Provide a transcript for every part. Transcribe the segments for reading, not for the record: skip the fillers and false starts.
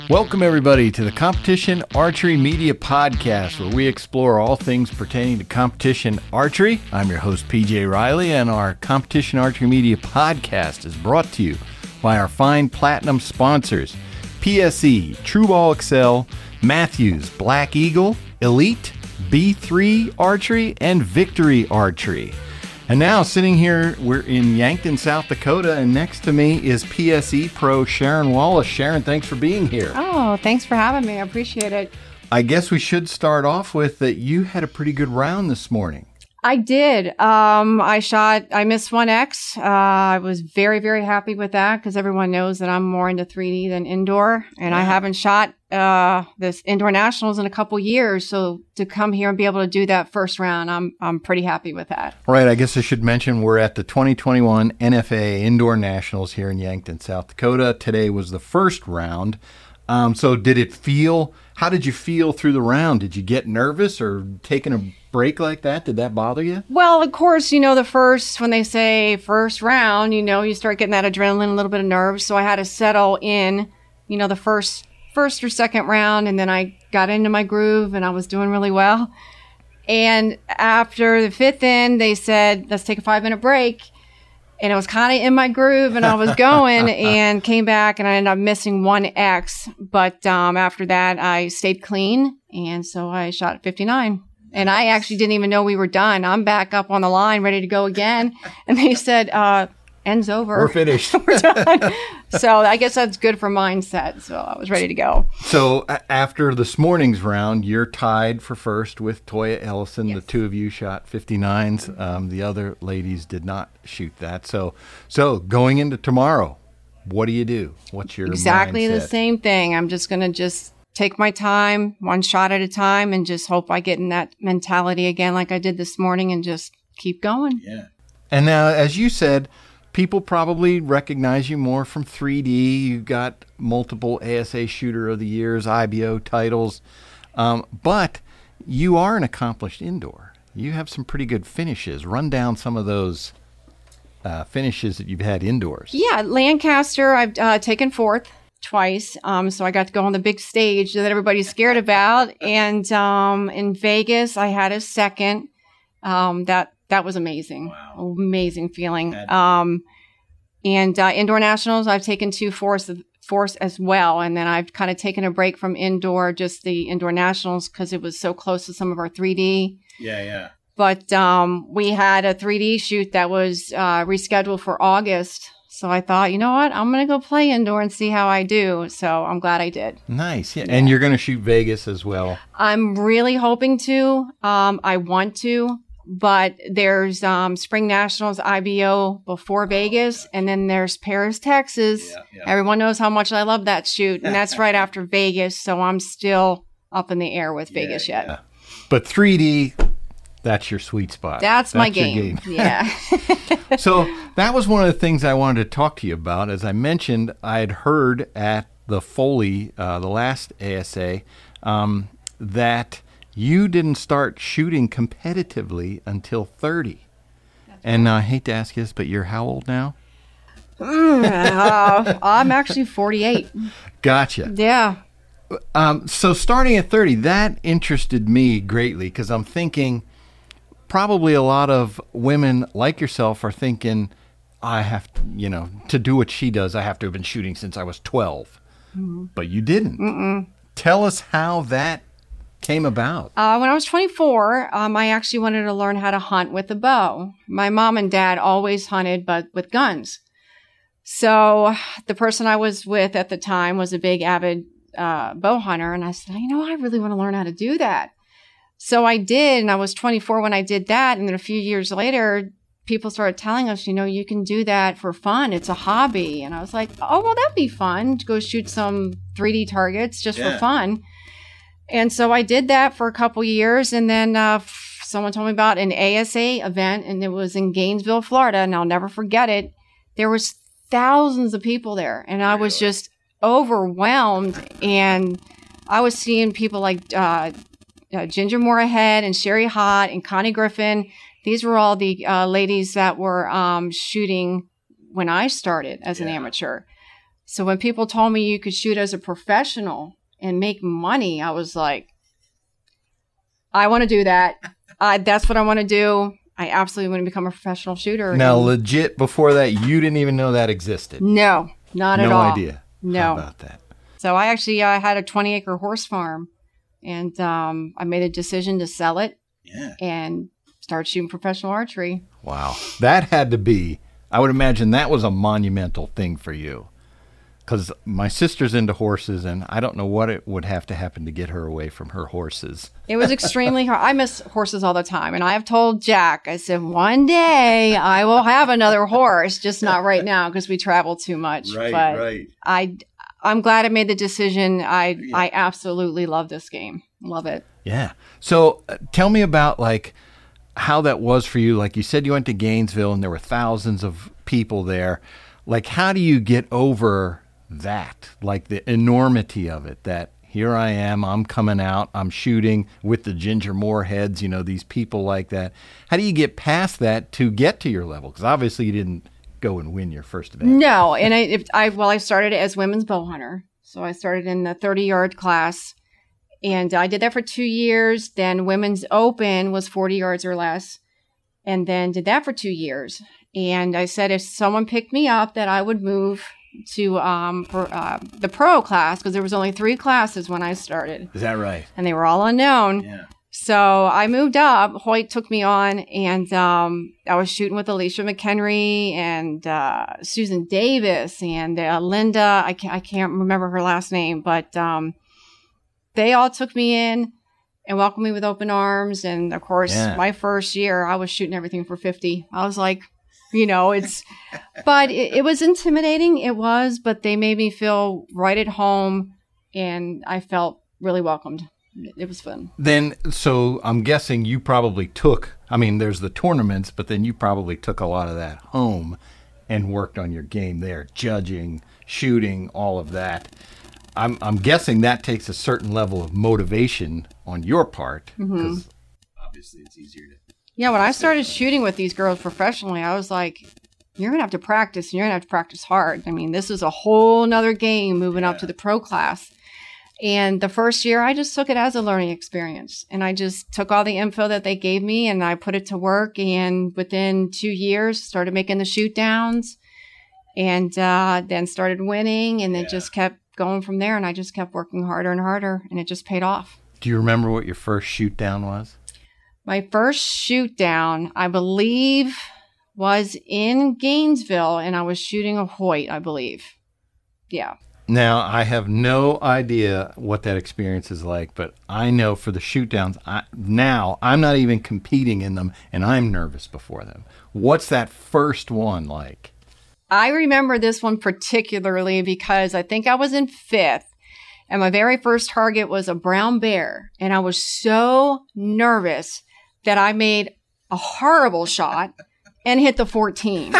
Welcome, everybody, to the Competition Archery Media Podcast, where we explore all things pertaining to competition archery. I'm your host, PJ Riley, and our Competition Archery Media Podcast is brought to you by our fine platinum sponsors, PSE, True Ball Excel, Matthews, Black Eagle, Elite, B3 Archery, and Victory Archery. And now, sitting here, we're in Yankton, South Dakota, and next to me is PSE Pro Sharon Wallace. Sharon, thanks for being here. Oh, thanks for having me. I appreciate it. I guess we should start off with that you had a pretty good round this morning. I did. I missed 1X. I was very, very happy with that because everyone knows that I'm more into 3D than indoor. And I haven't shot this indoor nationals in a couple years. So to come here and be able to do that first round, I'm pretty happy with that. Right. I guess I should mention we're at the 2021 NFA Indoor Nationals here in Yankton, South Dakota. Today was the first round. So how did you feel through the round? Did you get nervous or taking a break like that? Did that bother you? Well, of course, when they say first round, you start getting that adrenaline, a little bit of nerves. So I had to settle in, the first or second round. And then I got into my groove and I was doing really well. And after the fifth end, they said, let's take a 5-minute break. And it was kind of in my groove and I was going and came back and I ended up missing 1X. But after that, I stayed clean. And so I shot 59. And I actually didn't even know we were done. I'm back up on the line, ready to go again. And they said, end's over. We're finished. We're done. So I guess that's good for mindset. So I was ready to go. So after this morning's round, you're tied for first with Toya Ellison. Yes. The two of you shot 59s. The other ladies did not shoot that. So going into tomorrow, what do you do? What's your Exactly mindset? The same thing. I'm just going to take my time, one shot at a time, and just hope I get in that mentality again like I did this morning and just keep going. Yeah. And now, as you said, people probably recognize you more from 3D. You've got multiple ASA Shooter of the Years, IBO titles, but you are an accomplished indoor. You have some pretty good finishes. Run down some of those finishes that you've had indoors. Yeah, Lancaster, I've taken fourth twice. So I got to go on the big stage that everybody's scared about. And in Vegas, I had a second. That was amazing. Wow. Amazing feeling. And indoor nationals, I've taken 2 fourths as well. And then I've kind of taken a break from indoor, just the indoor nationals, because it was so close to some of our 3D. Yeah. But we had a 3D shoot that was rescheduled for August. So I thought, you know what? I'm going to go play indoor and see how I do. So I'm glad I did. Nice. Yeah. And you're going to shoot Vegas as well. I'm really hoping to. I want to. But there's Spring Nationals IBO before Vegas, and then there's Paris, Texas. Yeah. Everyone knows how much I love that shoot, and that's right after Vegas, so I'm still up in the air with Vegas yet. Yeah. But 3D, that's your sweet spot. That's my game. Yeah. So that was one of the things I wanted to talk to you about. As I mentioned, I had heard at the Foley, the last ASA, that you didn't start shooting competitively until 30. And I hate to ask you this, but you're how old now? I'm actually 48. Gotcha. Yeah. So starting at 30, that interested me greatly because I'm thinking probably a lot of women like yourself are thinking, I have to, to do what she does, I have to have been shooting since I was 12. Mm-hmm. But you didn't. Mm-mm. Tell us how that came about. When I was 24, I actually wanted to learn how to hunt with a bow. My mom and dad always hunted, but with guns. So the person I was with at the time was a big avid bow hunter. And I said, I really want to learn how to do that. So I did. And I was 24 when I did that. And then a few years later, people started telling us, you can do that for fun. It's a hobby. And I was like, oh, well, that'd be fun to go shoot some 3D targets just for fun. And so I did that for a couple years. And then someone told me about an ASA event, and it was in Gainesville, Florida. And I'll never forget it. There was thousands of people there. And I was just overwhelmed. And I was seeing people like Ginger Moorhead and Sherry Hott and Connie Griffin. These were all the ladies that were shooting when I started as an amateur. So when people told me you could shoot as a professional and make money, I was like, I want to do that. That's what I want to do. I absolutely want to become a professional shooter. Now, legit, before that, you didn't even know that existed? No, not at all. No idea. No. How about that? So I actually had a 20-acre horse farm, and I made a decision to sell it and start shooting professional archery. Wow. That had to be, I would imagine that was a monumental thing for you. Because my sister's into horses, and I don't know what it would have to happen to get her away from her horses. It was extremely hard. I miss horses all the time. And I have told Jack, I said, one day I will have another horse, just not right now because we travel too much. Right. I'm glad I made the decision. I absolutely love this game. Love it. Yeah. So tell me about like how that was for you. Like you said, you went to Gainesville and there were thousands of people there. Like, how do you get over that, like the enormity of it, that here I am, I'm coming out, I'm shooting with the Ginger Moorheads, you know, these people like that. How do you get past that to get to your level? Because obviously you didn't go and win your first event. No, and I started as women's bow hunter. So I started in the 30-yard class, and I did that for 2 years. Then women's open was 40 yards or less, and then did that for 2 years. And I said if someone picked me up that I would move to the pro class, because there was only 3 classes when I started. Is that right? And they were all unknown. Yeah. So I moved up. Hoyt took me on, and I was shooting with Alicia McHenry and Susan Davis and Linda. I can't remember her last name, but they all took me in and welcomed me with open arms. And of course, my first year, I was shooting everything for 50. I was like, you know, but it was intimidating. It was, but they made me feel right at home, and I felt really welcomed. It was fun. Then, so I'm guessing you probably there's the tournaments, but then you probably took a lot of that home and worked on your game there, judging, shooting, all of that. I'm guessing that takes a certain level of motivation on your part, because obviously it's easier to. Yeah, when I started shooting with these girls professionally, I was like, you're going to have to practice, and you're going to have to practice hard. I mean, this is a whole nother game moving up to the pro class. And the first year, I just took it as a learning experience. And I just took all the info that they gave me, and I put it to work. And within 2 years, started making the shoot downs, and then started winning. And it just kept going from there. And I just kept working harder and harder, and it just paid off. Do you remember what your first shoot down was? My first shoot down, I believe, was in Gainesville, and I was shooting a Hoyt, I believe. Yeah. Now, I have no idea what that experience is like, but I know for the shoot downs, now I'm not even competing in them, and I'm nervous before them. What's that first one like? I remember this one particularly because I think I was in 5th, and my very first target was a brown bear, and I was so nervous that I made a horrible shot and hit the 14.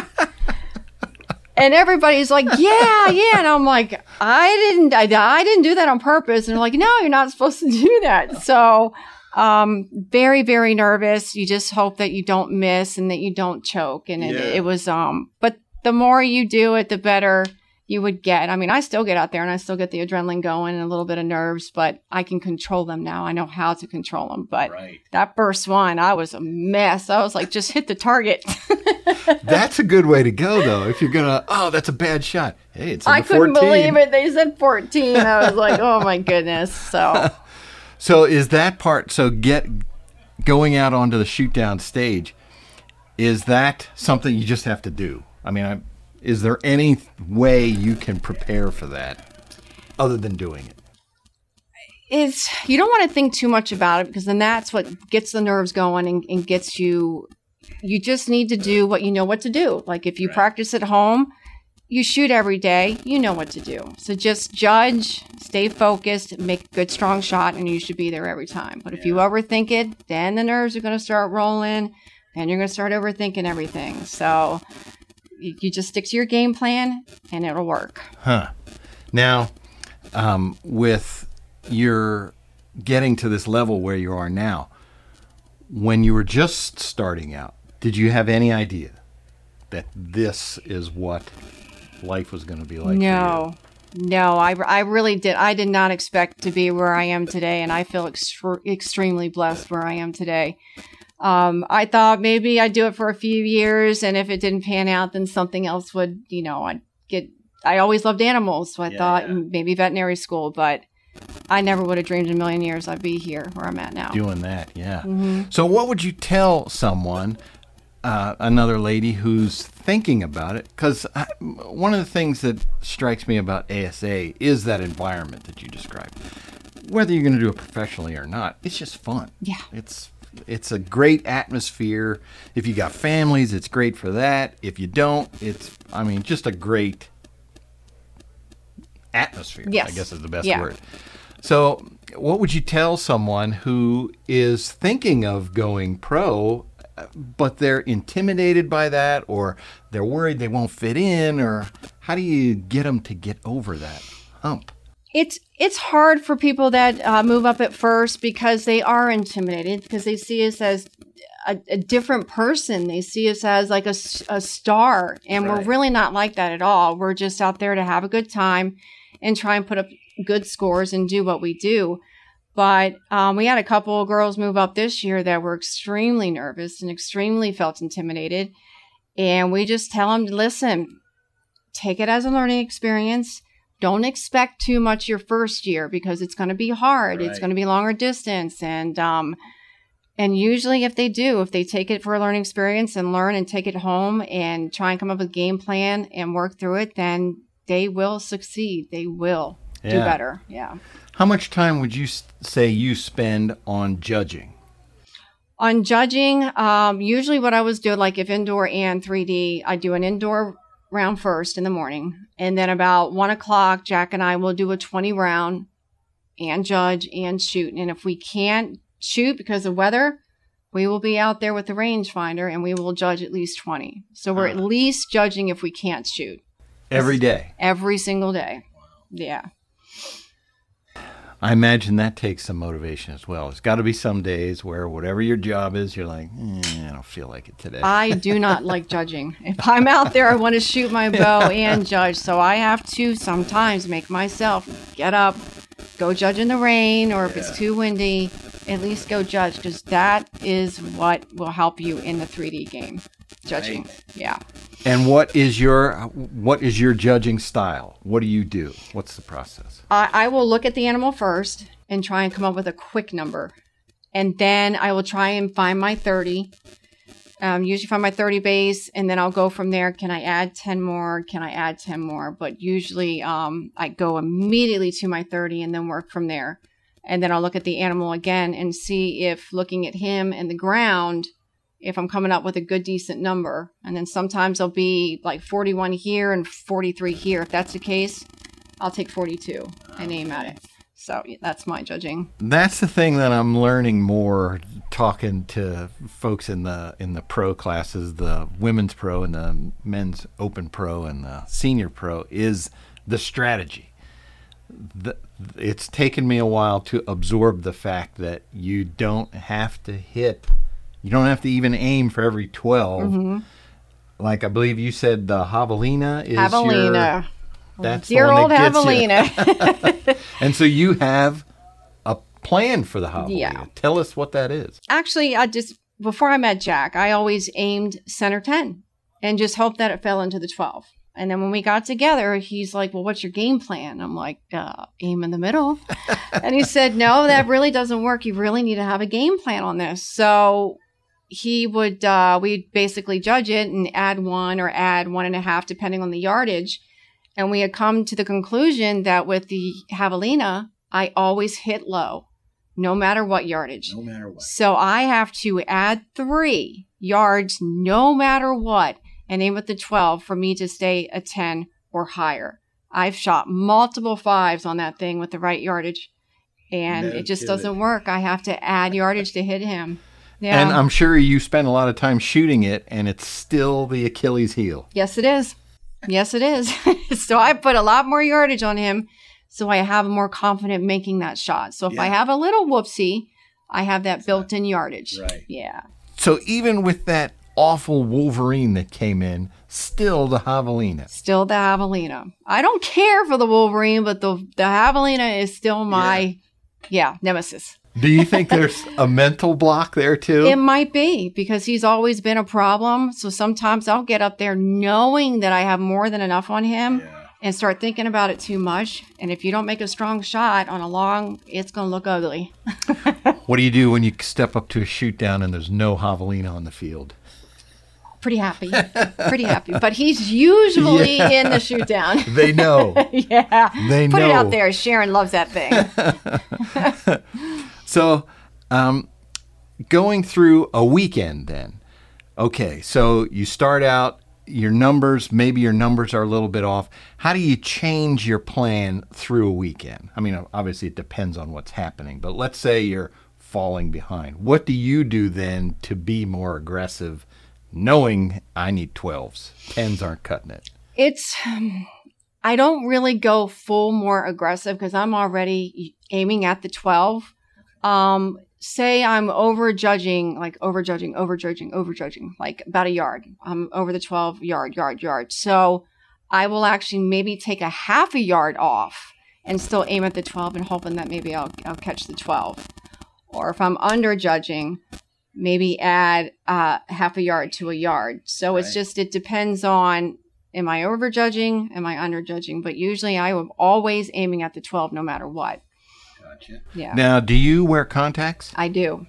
And everybody's like, yeah. And I'm like, I didn't do that on purpose. And they're like, no, you're not supposed to do that. So, very, very nervous. You just hope that you don't miss and that you don't choke. And it was, but the more you do it, the better you would get. I mean, I still get out there and I still get the adrenaline going and a little bit of nerves, but I can control them now. I know how to control them. But that first one, I was a mess. I was like, just hit the target. That's a good way to go, though. If you're that's a bad shot. Hey, it's in the 14. I couldn't believe it. They said 14. I was like, oh my goodness. So is that part, going out onto the shoot down stage, is that something you just have to do? I mean, is there any way you can prepare for that other than doing it? You don't want to think too much about it, because then that's what gets the nerves going and gets you. You just need to do what you know what to do. Like if you practice at home, you shoot every day, you know what to do. So just judge, stay focused, make a good, strong shot, and you should be there every time. But if you overthink it, then the nerves are going to start rolling, and you're going to start overthinking everything. So you just stick to your game plan, and it'll work. Now, with your getting to this level where you are now, when you were just starting out, did you have any idea that this is what life was going to be like No. No, I really did. I did not expect to be where I am today, and I feel extremely blessed where I am today. I thought maybe I'd do it for a few years, and if it didn't pan out, then something else would, I always loved animals, so I thought maybe veterinary school, but I never would have dreamed in a million years I'd be here where I'm at now. Doing that, yeah. Mm-hmm. So what would you tell someone, another lady who's thinking about it? Because one of the things that strikes me about ASA is that environment that you described. Whether you're going to do it professionally or not, it's just fun. Yeah. It's a great atmosphere. If you got families, it's great for that. If you don't, it's just a great atmosphere, yes. I guess is the best word. So what would you tell someone who is thinking of going pro, but they're intimidated by that, or they're worried they won't fit in, or how do you get them to get over that hump? It's hard for people that move up at first because they are intimidated, because they see us as a different person. They see us as like a star, and we're really not like that at all. We're just out there to have a good time and try and put up good scores and do what we do. But we had a couple of girls move up this year that were extremely nervous and extremely felt intimidated. And we just tell them, listen, take it as a learning experience. Don't expect too much your first year because it's going to be hard. Right. It's going to be longer distance. And usually if they take it for a learning experience and learn and take it home and try and come up with a game plan and work through it, then they will succeed. They will do better. Yeah. How much time would you say you spend on judging? On judging, usually what I was doing, like if indoor and 3D, I do an indoor round first in the morning. And then about 1:00, Jack and I will do a 20 round and judge and shoot. And if we can't shoot because of weather, we will be out there with the rangefinder and we will judge at least 20. So we're at least judging if we can't shoot. Every day? Every single day. Yeah. I imagine that takes some motivation as well. There's got to be some days where whatever your job is, you're like, I don't feel like it today. I do not like judging. If I'm out there, I want to shoot my bow and judge. So I have to sometimes make myself get up, go judge in the rain, or if it's too windy, at least go judge, because that is what will help you in the 3D game. Judging. Right. Yeah. And what is your judging style? What do you do? What's the process? I will look at the animal first and try and come up with a quick number. And then I will try and find my 30. Usually find my 30 base, and then I'll go from there. Can I add 10 more? Can I add 10 more? But usually I go immediately to my 30 and then work from there. And then I'll look at the animal again and see if looking at him and the ground, if I'm coming up with a good, decent number. And then sometimes I'll be like 41 here and 43 here. If that's the case, I'll take 42 and aim at it. So that's my judging. That's the thing that I'm learning more talking to folks in the pro classes, the women's pro and the men's open pro and the senior pro, is the strategy. It's taken me a while to absorb the fact that you don't have to even aim for every 12. Mm-hmm. Like I believe you said the javelina is javelina. That's dear the one old that gets javelina. You. And so you have a plan for the javelina. Yeah. Tell us what that is. Actually, before I met Jack, I always aimed center 10 and just hoped that it fell into the 12. And then when we got together, he's like, well, what's your game plan? I'm like, aim in the middle. And he said, no, that really doesn't work. You really need to have a game plan on this. So he would, we'd basically judge it and add 1 or add 1.5, depending on the yardage. And we had come to the conclusion that with the javelina, I always hit low, no matter what yardage. No matter what. So I have to add 3 yards, no matter what, and aim at the 12 for me to stay a 10 or higher. I've shot multiple 5s on that thing with the right yardage, and it just doesn't work. I have to add yardage to hit him. Yeah. And I'm sure you spend a lot of time shooting it, and it's still the Achilles heel. Yes, it is. Yes, it is. So I put a lot more yardage on him, so I have more confident making that shot. So if I have a little whoopsie, I have that built-in yardage. Right. Yeah. So even with that awful Wolverine that came in, Still the javelina. Still the javelina. I don't care for the Wolverine, but the javelina is still my, nemesis. Do you think there's a mental block there too? It might be, because he's always been a problem. So sometimes I'll get up there knowing that I have more than enough on him and start thinking about it too much. And if you don't make a strong shot on a long, it's going to look ugly. What do you do when you step up to a shoot down and there's no javelina on the field? Pretty happy. But he's usually in the shoot down. They know. They Put know. it out there. Sharon loves that thing. So, going through a weekend then. Okay, so you start out, maybe your numbers are a little bit off. How do you change your plan through a weekend? I mean, obviously it depends on what's happening, but let's say you're falling behind. What do you do then to be more aggressive, knowing I need 12s? 10s aren't cutting it. I don't really go full more aggressive because I'm already aiming at the 12. Say I'm overjudging, like about a yard. I'm over the 12 yard. So I will actually maybe take a half a yard off and still aim at the 12 and hoping that maybe I'll catch the 12. Or if I'm underjudging, maybe add half a yard to a yard. So it's just, it depends on, am I overjudging? Am I underjudging? But usually I am always aiming at the 12 no matter what. Gotcha. Yeah. Now, do you wear contacts? I do.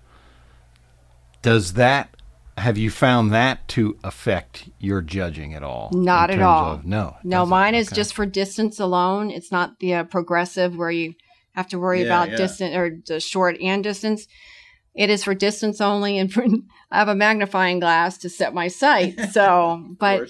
Have you found that to affect your judging at all? Not at all. No, mine is just for distance alone. It's not the progressive where you have to worry about distance or the short and distance. It is for distance only, and I have a magnifying glass to set my sight. So, but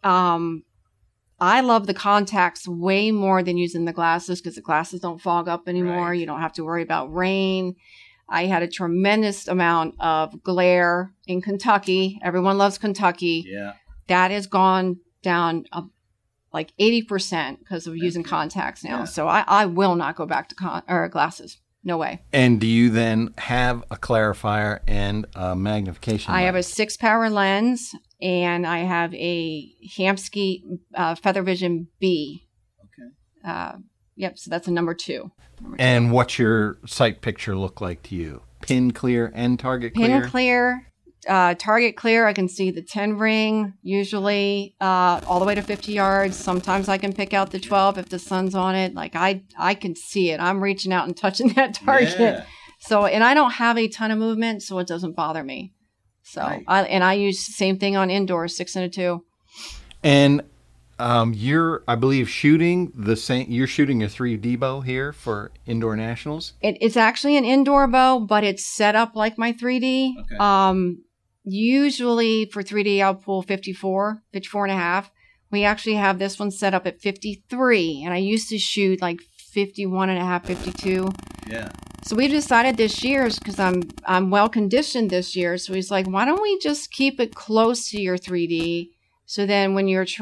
I love the contacts way more than using the glasses because the glasses don't fog up anymore. Right. You don't have to worry about rain. I had a tremendous amount of glare in Kentucky. Everyone loves Kentucky. Yeah. That has gone down like 80% because of using contacts now. Yeah. So I will not go back to glasses. No way. And do you then have a clarifier and a magnification lens? I have a 6-power lens, and I have a Hamskea Feather Vision B. Okay. So that's a number 2. And what's your sight picture look like to you? Pin clear and target clear? Pin clear, target clear. I can see the 10 ring, usually all the way to 50 yards. Sometimes I can pick out the 12 if the sun's on it. Like I can see it. I'm reaching out and touching that target. Yeah. So, and I don't have a ton of movement, so it doesn't bother me. So, right. I use the same thing on indoors, 6 and a 2. And you're, I believe, shooting the same. You're shooting a 3D bow here for indoor nationals. It's actually an indoor bow, but it's set up like my 3D. Okay. Usually for 3D, I'll pull 54 and a half. We actually have this one set up at 53, and I used to shoot like 51 and a half, 52. Yeah. So we decided this year, because I'm well conditioned this year. So he's like, why don't we just keep it close to your 3D? So then when you're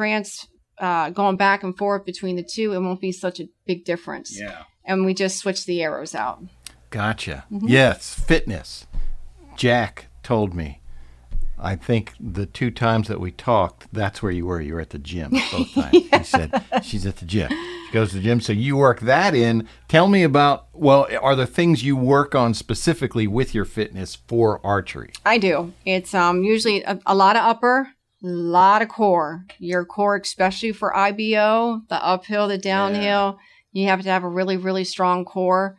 going back and forth between the two, it won't be such a big difference. Yeah. And we just switched the arrows out. Gotcha. Mm-hmm. Yes, fitness. Jack told me. I think the 2 times that we talked, that's where you were. You were at the gym both times. Yeah. He said, she's at the gym. She goes to the gym. So you work that in. Tell me about, are there things you work on specifically with your fitness for archery? I do. It's usually a lot of upper, a lot of core. Your core, especially for IBO, the uphill, the downhill, you have to have a really, really strong core.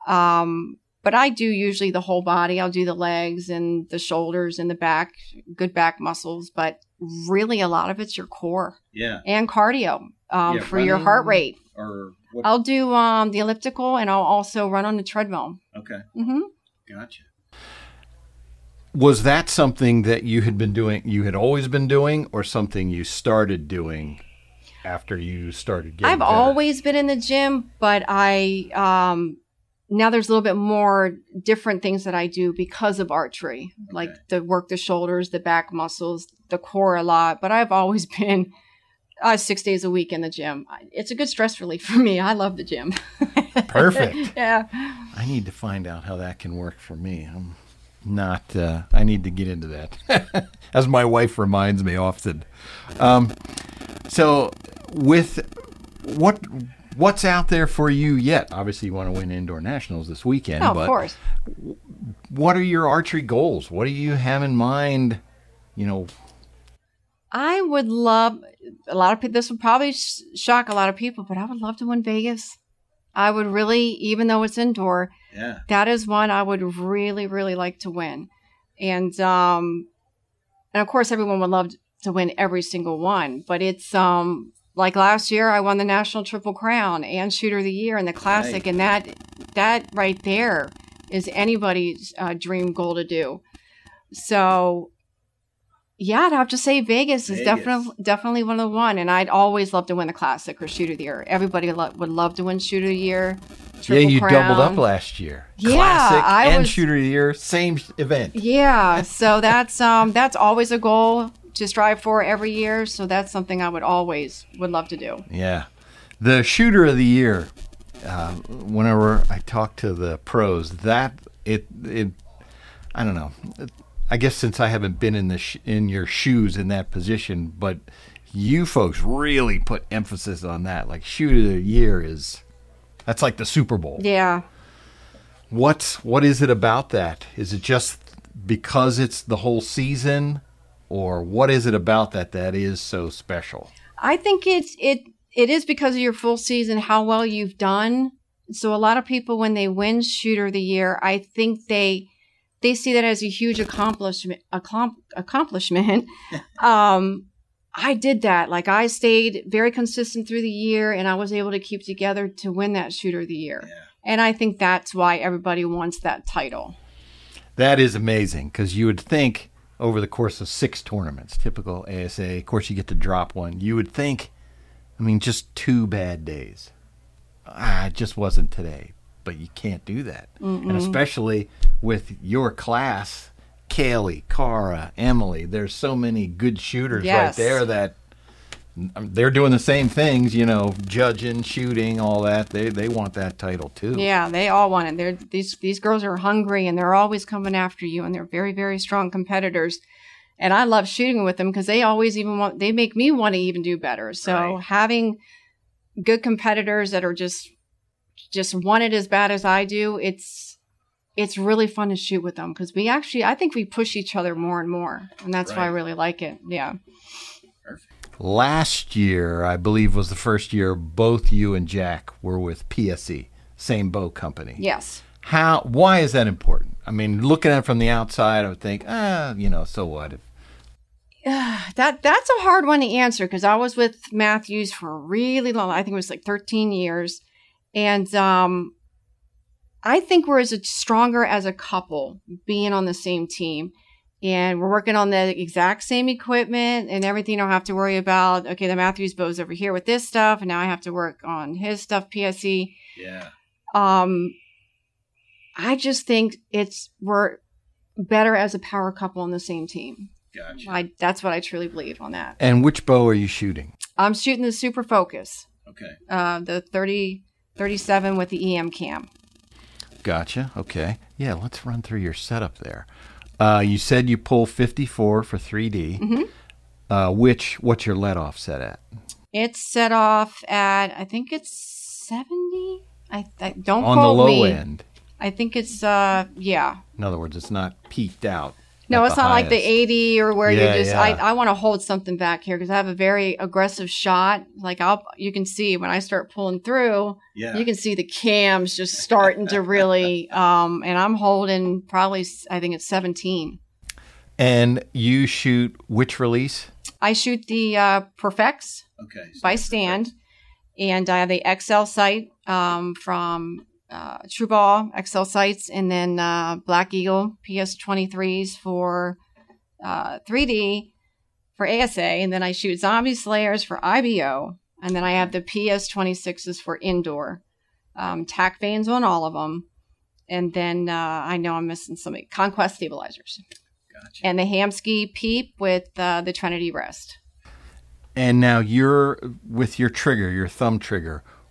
But I do usually the whole body. I'll do the legs and the shoulders and the back, good back muscles. But really a lot of it's your core. Yeah. And cardio for your heart rate. Or what? I'll do the elliptical, and I'll also run on the treadmill. Okay. Mm-hmm. Gotcha. Was that something that you had been doing, you had always been doing, or something you started doing after you started getting I've better? Always been in the gym, but now there's a little bit more different things that I do because of archery, like the shoulders, the back muscles, the core a lot. But I've always been 6 days a week in the gym. It's a good stress relief for me. I love the gym. Perfect. Yeah. I need to find out how that can work for me. Not, I need to get into that, as my wife reminds me often. So with what's out there for you yet? Obviously, you want to win indoor nationals this weekend. Oh, but of course. What are your archery goals? What do you have in mind? I would love, a lot of people, this would probably shock a lot of people, but I would love to win Vegas. I would really, even though it's indoor, that is one I would really, really like to win. And of course, everyone would love to win every single one, but it's like last year, I won the National Triple Crown and Shooter of the Year in the Classic, and that right there is anybody's dream goal to do. So, yeah, I'd have to say Vegas is definitely one of the one, and I'd always love to win the Classic or Shooter of the Year. Everybody would love to win Shooter of the Year. Triple you Crown. Doubled up last year. Yeah, Classic and Shooter of the Year, same event. Yeah, so that's always a goal to strive for every year. So that's something I would love to do. Yeah, the Shooter of the Year. Whenever I talk to the pros, I don't know. I guess since I haven't been in your shoes in that position, but you folks really put emphasis on that. Like Shooter of the Year that's like the Super Bowl. Yeah. What is it about that? Is it just because it's the whole season, or what is it about that is so special? I think it is because of your full season, how well you've done. So a lot of people, when they win Shooter of the Year, I think they see that as a huge accomplishment. I did that. Like, I stayed very consistent through the year, and I was able to keep together to win that Shooter of the Year. Yeah. And I think that's why everybody wants that title. That is amazing, because you would think over the course of 6 tournaments, typical ASA, of course you get to drop one. You would think, just 2 bad days. It just wasn't today. But you can't do that. Mm-mm. And especially with your class, Kaylee, Cara, Emily, there's so many good shooters right there that they're doing the same things, judging, shooting, all that. They want that title too. Yeah, they all want it. These girls are hungry, and they're always coming after you, and they're very, very strong competitors. And I love shooting with them because they always they make me want to even do better. So having good competitors that are just want it as bad as I do, it's really fun to shoot with them because I think we push each other more and more, and that's why I really like it. Yeah. Perfect. Last year, I believe, was the first year both you and Jack were with PSE, same bow company. Yes. Why is that important? Looking at it from the outside, I would think, so what? That's a hard one to answer because I was with Matthews for a really long, I think it was like 13 years. And I think we're stronger as a couple being on the same team. And we're working on the exact same equipment and everything. I don't have to worry about, okay, the Matthews bow's over here with this stuff, and now I have to work on his stuff, PSE. Yeah. I just think we're better as a power couple on the same team. Gotcha. That's what I truly believe on that. And which bow are you shooting? I'm shooting the Super Focus. Okay. The 37 with the EM cam. Gotcha. Okay. Yeah, let's run through your setup there. You said you pull 54 for 3D. Mm-hmm. What's your let-off set at? It's set off at, I think it's 70. I don't on quote the low me. End. I think it's yeah. In other words, it's not peaked out. No, it's not highest. Like the 80 or where yeah, you just. Yeah. I want to hold something back here because I have a very aggressive shot. Like you can see when I start pulling through, you can see the cams just starting to really. And I'm holding probably, I think it's 17. And you shoot which release? I shoot the Perfects by Stand, and I have the XL sight from True Ball XL sights, and then Black Eagle PS23s for 3D for ASA, and then I shoot Zombie Slayers for IBO, and then I have the PS26s for indoor. Tack vanes on all of them, and then I know I'm missing something. Conquest stabilizers. Gotcha. And the Hamsky Peep with the Trinity Rest. And now you're with your trigger, your thumb trigger.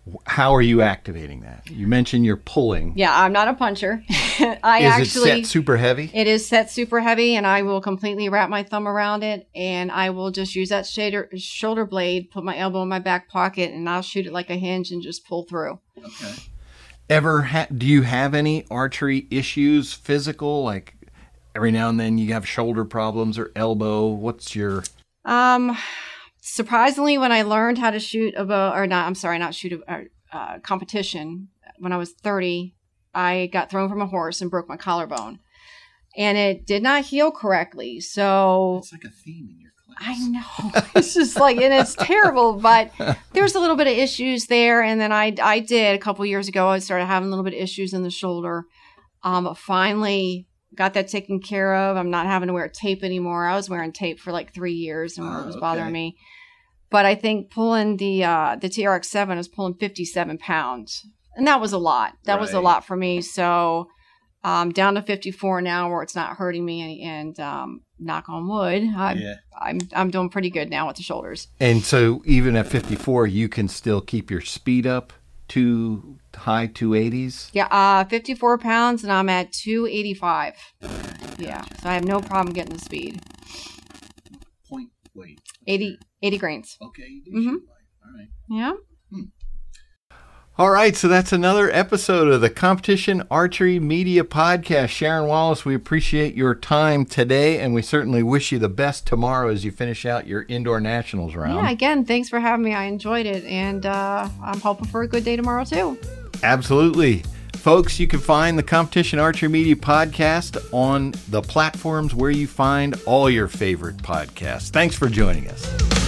How are you activating that? You mentioned you're pulling. Yeah, I'm not a puncher. Is it set super heavy? It is set super heavy, and I will completely wrap my thumb around it, and I will just use that shoulder blade, put my elbow in my back pocket, and I'll shoot it like a hinge and just pull through. Okay. Do you have any archery issues, physical, like every now and then you have shoulder problems or elbow? What's your... Surprisingly, when I learned how to shoot a bow, not shoot a competition, when I was 30, I got thrown from a horse and broke my collarbone. And it did not heal correctly. So it's like a theme in your class. I know. It's just like, and it's terrible, but there's a little bit of issues there. And then I did a couple years ago, I started having a little bit of issues in the shoulder. Finally got that taken care of. I'm not having to wear tape anymore. I was wearing tape for like 3 years and it was bothering me. But I think pulling the TRX-7 was pulling 57 pounds. And that was a lot. That was a lot for me. So down to 54 now where it's not hurting me. And knock on wood, I'm doing pretty good now with the shoulders. And so even at 54, you can still keep your speed up to high 280s? Yeah, 54 pounds and I'm at 285. Yeah, so I have no problem getting the speed. Point weight. 80 grains. Okay. Mm-hmm. All right. Yeah. All right, so that's another episode of the Competition Archery Media Podcast. Sharon Wallace, we appreciate your time today, and we certainly wish you the best tomorrow as you finish out your indoor nationals round. Yeah, again, thanks for having me. I enjoyed it, and I'm hoping for a good day tomorrow, too. Absolutely. Folks, you can find the Competition Archery Media Podcast on the platforms where you find all your favorite podcasts. Thanks for joining us.